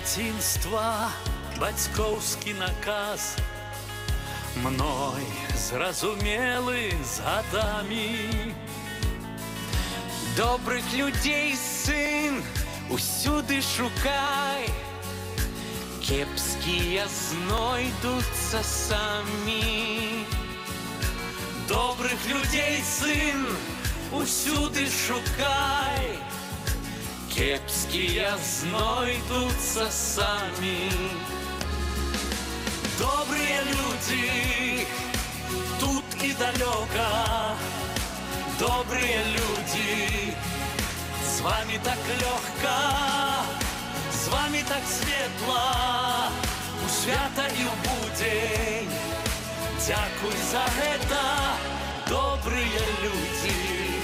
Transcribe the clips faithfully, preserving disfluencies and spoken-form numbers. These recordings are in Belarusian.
дзяцінства бацькоўскі наказ, мной зразумелы з гадамі. Добрых людзей, сын, усюды шукай, кепскія знойдуцца самі. Добрых людзей, сын, усюды шукай, кепскія знойдуцца самі. Добрыя людзі тут і далёка, добрыя людзі, з вами так лёгка, з вами так светла, у свята і ў будзень. Дзякуй за гэта, добрыя людзі.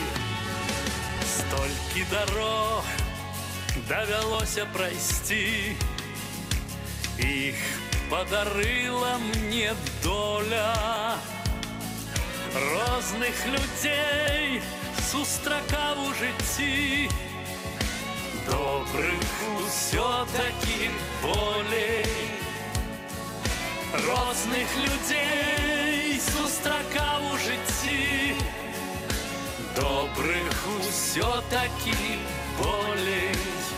Столькі дарог давялося прайсці, іх падарыла мне доля. Розных людзей сустракаў у жыцці, добрых усё-такі болей. Розных людзей сустракаў у жыцці, добрых усё-такі болей.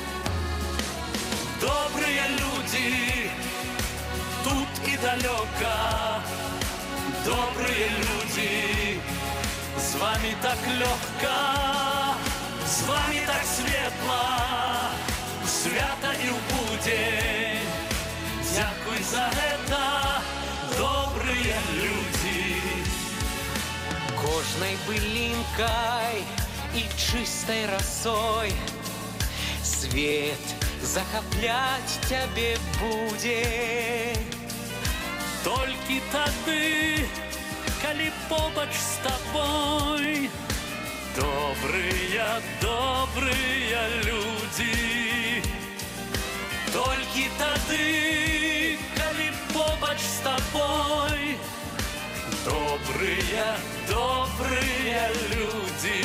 Добрыя людзі тут і далёка, добрые люди, с вами так легко, с вами так светло, у свята і ў будзень. Дзякуй за гэта, добрые люди. Кожнай былінкай і чыстай расой свет захапляць цябе будзе. Толькі тады, калі побач з табой добрыя, добрыя людзі. Толькі тады, калі побач з табой добрыя, добрыя людзі.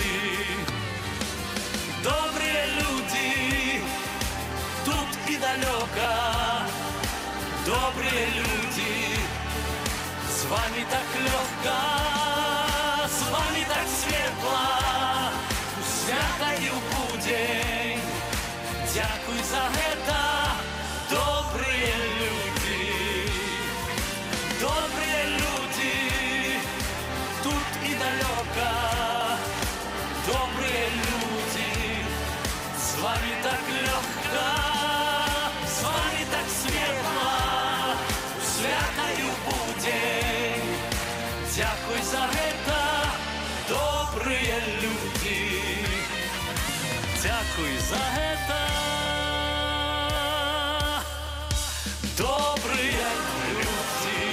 Добрыя людзі тут і далёка, добрые люди, с вами так легко, с вами так светло, у свята і ў будзень. Дзякуй за гэта, добрые люди. Добрые люди тут і далёка, добрые люди, с вами так легко, с вами так светло, у свята і ў будзень. Дзякуй за гэта, добрыя людзі. Дзякуй за гэта, добрыя людзі.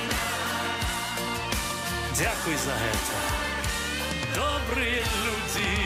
Дзякуй за гэта, добрыя людзі.